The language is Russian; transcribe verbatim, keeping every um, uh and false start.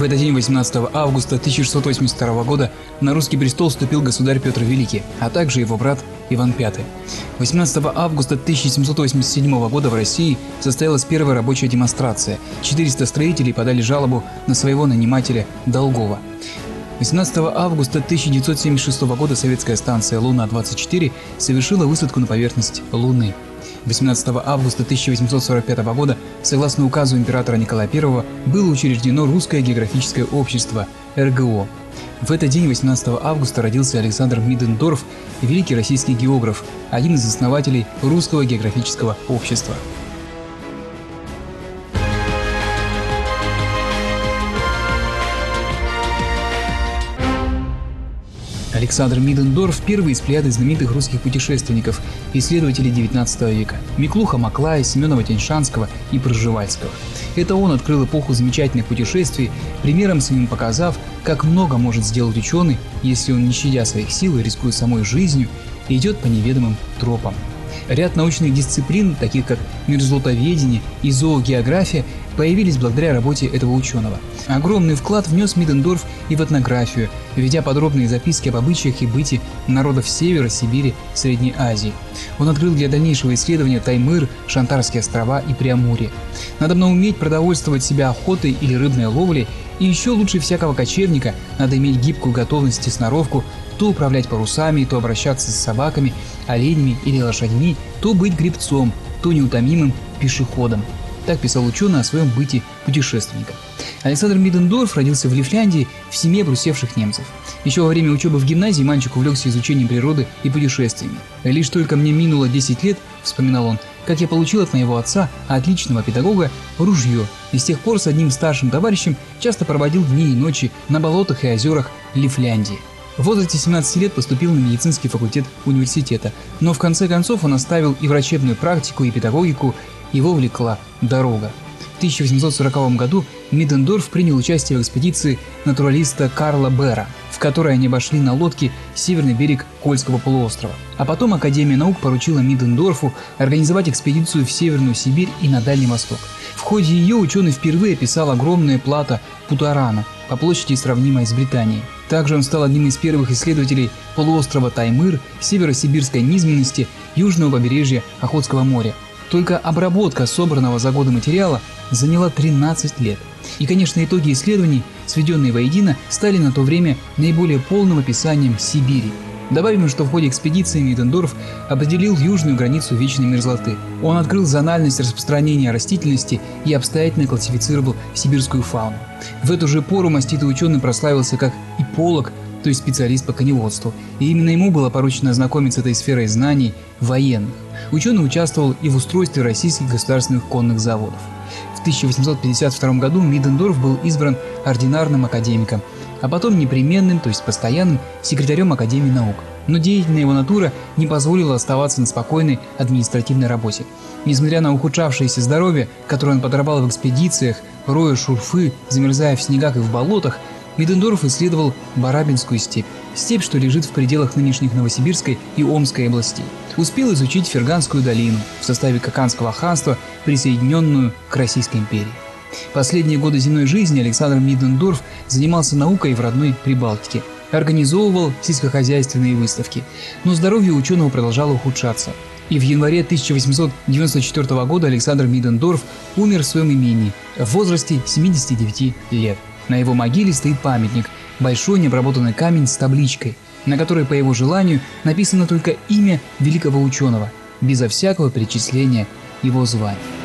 В этот день, восемнадцатого августа тысяча шестьсот восемьдесят второго года, на русский престол вступил государь Петр Великий, а также его брат Иван Пятый. восемнадцатого августа тысяча семьсот восемьдесят седьмого года в России состоялась первая рабочая демонстрация. четыреста строителей подали жалобу на своего нанимателя Долгова. восемнадцатого августа тысяча девятьсот семьдесят шестого года советская станция Луна-двадцать четыре совершила высадку на поверхность Луны. восемнадцатого августа тысяча восемьсот сорок пятого года, согласно указу императора Николая Первого, было учреждено Русское географическое общество эр гэ о. В этот день, восемнадцатого августа, родился Александр Мидендорф, великий российский географ, один из основателей Русского географического общества. Александр Мидендорф – первый из плеяды знаменитых русских путешественников, исследователей девятнадцатого века – Миклуха Маклая, Семенова-Тяньшанского и Пржевальского. Это он открыл эпоху замечательных путешествий, примером своим показав, как много может сделать ученый, если он, не щадя своих сил и рискуя самой жизнью, идет по неведомым тропам. Ряд научных дисциплин, таких как мерзлотоведение и зоогеография, появились благодаря работе этого ученого. Огромный вклад внес Мидендорф и в этнографию, ведя подробные записки об обычаях и быте народов Севера, Сибири, Средней Азии. Он открыл для дальнейшего исследования Таймыр, Шантарские острова и Преамурье. Надо уметь продовольствовать себя охотой или рыбной ловлей, и еще лучше всякого кочевника надо иметь гибкую готовность и сноровку то управлять парусами, то обращаться с собаками, оленями или лошадьми, то быть гребцом, то неутомимым пешеходом. Так писал ученый о своем быте путешественника. Александр Мидендорф родился в Лифляндии в семье прусевших немцев. Еще во время учебы в гимназии мальчик увлекся изучением природы и путешествиями. «Лишь только мне минуло десять лет, — вспоминал он, — как я получил от моего отца, отличного педагога, ружье, и с тех пор с одним старшим товарищем часто проводил дни и ночи на болотах и озерах Лифляндии». В возрасте семнадцати лет поступил на медицинский факультет университета, но в конце концов он оставил и врачебную практику, и педагогику, его влекла дорога. В тысяча восемьсот сороковом году Мидендорф принял участие в экспедиции натуралиста Карла Бера, в которой они обошли на лодке северный берег Кольского полуострова. А потом Академия наук поручила Мидендорфу организовать экспедицию в Северную Сибирь и на Дальний Восток. В ходе ее ученый впервые описал огромное плато Путарана, по площади сравнимое с Британией. Также он стал одним из первых исследователей полуострова Таймыр, северосибирской низменности, южного побережья Охотского моря. Только обработка собранного за годы материала заняла тринадцать лет. И, конечно, итоги исследований, сведенные воедино, стали на то время наиболее полным описанием Сибири. Добавим, что в ходе экспедиции Мидендорф определил южную границу вечной мерзлоты. Он открыл зональность распространения растительности и обстоятельно классифицировал сибирскую фауну. В эту же пору маститый ученый прославился как иполог, то есть специалист по коневодству, и именно ему было поручено ознакомиться с этой сферой знаний военных. Ученый участвовал и в устройстве российских государственных конных заводов. В тысяча восемьсот пятьдесят втором году Мидендорф был избран ординарным академиком, а потом непременным, то есть постоянным, секретарем Академии наук. Но деятельная его натура не позволила оставаться на спокойной административной работе. Несмотря на ухудшавшееся здоровье, которое он подорвал в экспедициях, роя шурфы, замерзая в снегах и в болотах, Мидендорф исследовал Барабинскую степь, степь, что лежит в пределах нынешних Новосибирской и Омской областей. Успел изучить Ферганскую долину в составе Каканского ханства, присоединенную к Российской империи. Последние годы земной жизни Александр Мидендорф занимался наукой в родной Прибалтике, организовывал сельскохозяйственные выставки, но здоровье ученого продолжало ухудшаться. И в январе тысяча восемьсот девяносто четвёртого года Александр Мидендорф умер в своем имении в возрасте семидесяти девяти лет. На его могиле стоит памятник – большой необработанный камень с табличкой, на которой по его желанию написано только имя великого ученого, безо всякого перечисления его звания.